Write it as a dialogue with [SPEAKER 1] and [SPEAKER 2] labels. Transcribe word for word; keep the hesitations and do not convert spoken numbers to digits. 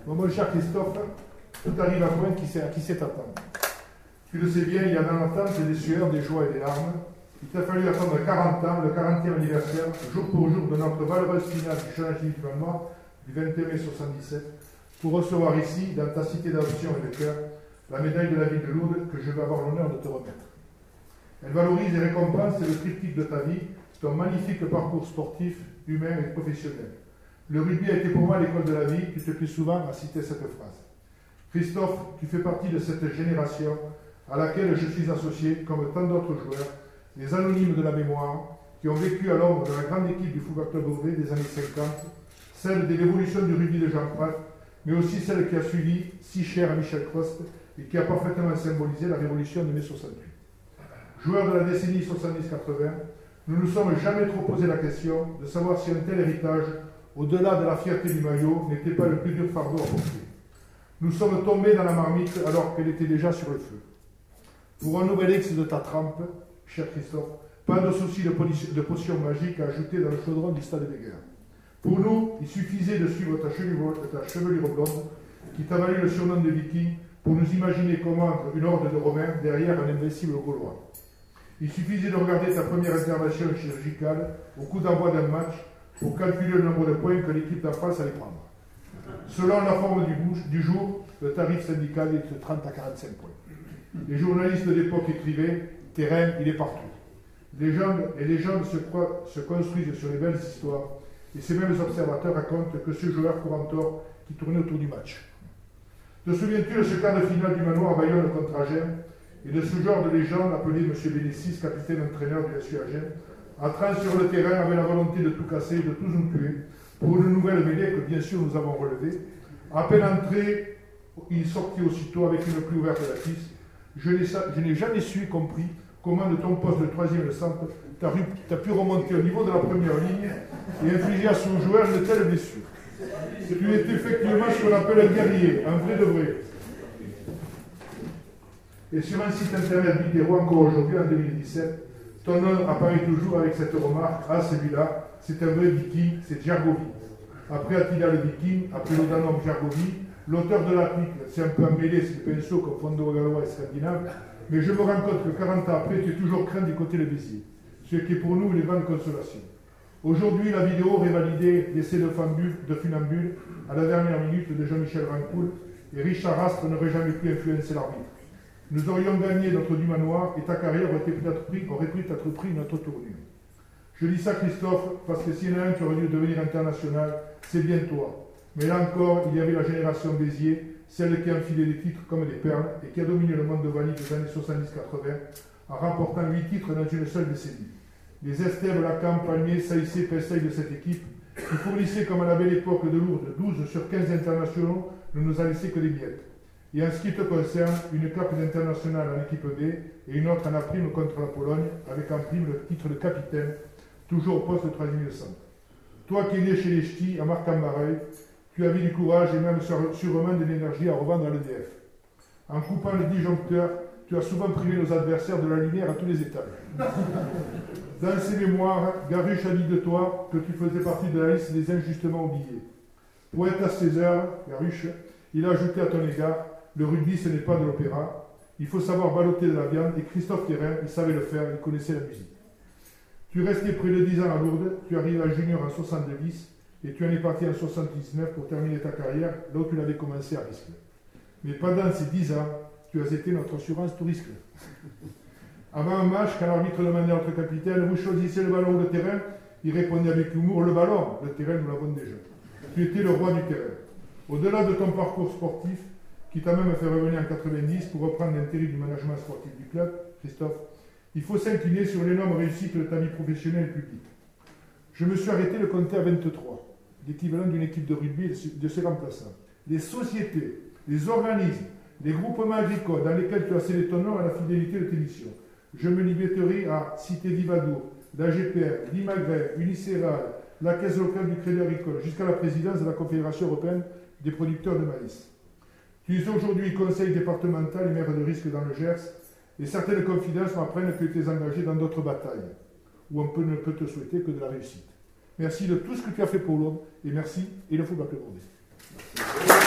[SPEAKER 1] Bon, mon cher Christophe, tout arrive à point qui sait, à qui sait attendre. Tu le sais bien, il y a dans l'attente des sueurs, des joies et des larmes. Il t'a fallu attendre quarante ans, le quarantième anniversaire, jour pour jour de notre valeureuse finale du championnat du Manoir du vingt et un mai soixante-dix-sept, pour recevoir ici, dans ta cité d'adoption et de cœur, la médaille de la ville de Lourdes que je vais avoir l'honneur de te remettre. Elle valorise et récompense le triptyque de ta vie, ton magnifique parcours sportif, humain et professionnel. Le rugby a été pour moi l'école de la vie, tu te plais souvent à citer cette phrase. Christophe, tu fais partie de cette génération à laquelle je suis associé, comme tant d'autres joueurs, les anonymes de la mémoire, qui ont vécu à l'ombre de la grande équipe du Football Club Beauvais des années cinquante, celle de l'évolution du rugby de Jean Prat, mais aussi celle qui a suivi, si chère à Michel Crost, et qui a parfaitement symbolisé la révolution de mai soixante-huit. Joueurs de la décennie soixante-dix quatre-vingts, nous ne nous sommes jamais trop posé la question de savoir si un tel héritage, au-delà de la fierté du maillot, n'était pas le plus dur fardeau à porter. Nous sommes tombés dans la marmite alors qu'elle était déjà sur le feu. Pour un nouvel ex de ta trempe, cher Christophe, pas de souci de, de potion magique à ajouter dans le chaudron du stade de guerre. Pour nous, il suffisait de suivre ta chevelure, ta chevelure blonde, qui t'a valu le surnom de Viking, pour nous imaginer combattre une horde de Romains derrière un invincible Gaulois. Il suffisait de regarder ta première intervention chirurgicale au coup d'envoi d'un match pour calculer le nombre de points que l'équipe d'en face allait prendre. Selon la forme du, bouche, du jour, le tarif syndical est de trente à quarante-cinq points. Les journalistes de l'époque écrivaient « Terrain, il est partout ». Légendes et légendes se, croient, se construisent sur les belles histoires, et ces mêmes observateurs racontent que ce joueur courant tort qui tournait autour du match. Te souviens-tu de ce quart de finale du Manoir à Bayonne contre Agen, et de ce genre de légende appelé M. Bénécis, capitaine entraîneur du S U Agen, entrant sur le terrain avec la volonté de tout casser et de tous nous tuer, pour une nouvelle mêlée que bien sûr nous avons relevée. À peine entré, il sortit aussitôt avec une pluie ouverte de la piste. Je n'ai jamais su compris comment de ton poste de troisième centre, tu as pu remonter au niveau de la première ligne et infliger à son joueur une telle blessure. Tu es effectivement ce qu'on appelle un guerrier, un vrai de vrai. Et sur un site internet vidéo encore aujourd'hui, en deux mille dix-sept, ton nom apparaît toujours avec cette remarque, ah celui-là, c'est un vrai viking, c'est Djargovi. Après Attila le viking, après l'Odanom Djargovi, l'auteur de l'article s'est un peu emmêlé ses pinceaux comme Fondo Gallois et Scandinave, mais je me rends compte que quarante ans après, tu es toujours craint du côté de Béziers, ce qui est pour nous une grande consolation. Aujourd'hui, la vidéo aurait validé l'essai de, de funambule à la dernière minute de Jean-Michel Rancoul, et Richard Astre n'aurait jamais pu influencer l'arbitre. Nous aurions gagné notre du Manoir et ta carrière aurait peut-être pris, aurait peut-être pris notre tournure. Je dis ça, Christophe, parce que s'il y en a un qui aurait dû devenir international, c'est bien toi. Mais là encore, il y avait la génération Béziers, celle qui a enfilé des titres comme des perles et qui a dominé le monde de Wallis des années soixante-dix quatre-vingts en remportant huit titres dans une seule décennie. Les Estèves, Lacan, Palmier, Saïssé, Pessaille de cette équipe, qui fournissaient comme à la belle époque de Lourdes douze sur quinze internationaux, ne nous a laissé que des miettes. Et en ce qui te concerne, une cape d'international en équipe B et une autre en A prime contre la Pologne, avec en prime le titre de capitaine, toujours au poste de troisième centre. Toi qui es né chez les Ch'tis, à Marc-en-Barreuil, tu avais du courage et même sûrement de l'énergie à revendre à l'E D F. En coupant le disjoncteur, tu as souvent privé nos adversaires de la lumière à tous les étages. Dans ses mémoires, Garuche a dit de toi que tu faisais partie de la liste des injustement oubliés. Poète à ses heures, Garuche, il a ajouté à ton égard, le rugby ce n'est pas de l'opéra, il faut savoir balloter de la viande, et Christophe Terrain, il savait le faire, il connaissait la musique. Tu restais près de dix ans à Lourdes, tu arrives à junior en soixante-dix, et tu en es parti en soixante-dix-neuf pour terminer ta carrière là où tu l'avais commencé à Riscle. Mais pendant ces dix ans, tu as été notre assurance tout risque. Avant un match, quand l'arbitre demandait à notre capitaine, vous choisissez le ballon ou le terrain, il répondait avec humour, le ballon, le terrain nous l'avons déjà. Tu étais le roi du terrain. Au-delà de ton parcours sportif, qui t'a même fait revenir en quatre-vingt-dix pour reprendre l'intérêt du management sportif du club, Christophe, il faut s'incliner sur l'énorme réussite de ta vie professionnelle et publique. Je me suis arrêté le compter à vingt-trois, l'équivalent d'une équipe de rugby et de ses remplaçants. Les sociétés, les organismes, les groupements agricoles dans lesquels tu as scellé ton nom à la fidélité de tes missions. Je me limiterai à Cité Vivadour, la G P R, l'Imagret, Unicéral, la Caisse locale du Crédit agricole, jusqu'à la présidence de la Confédération européenne des producteurs de maïs. Tu es aujourd'hui conseil départemental et maire de Risque dans le Gers, et certaines confidences m'apprennent que tu es engagé dans d'autres batailles, où on peut, ne peut te souhaiter que de la réussite. Merci de tout ce que tu as fait pour l'homme, et merci, et le football Club Beauvais.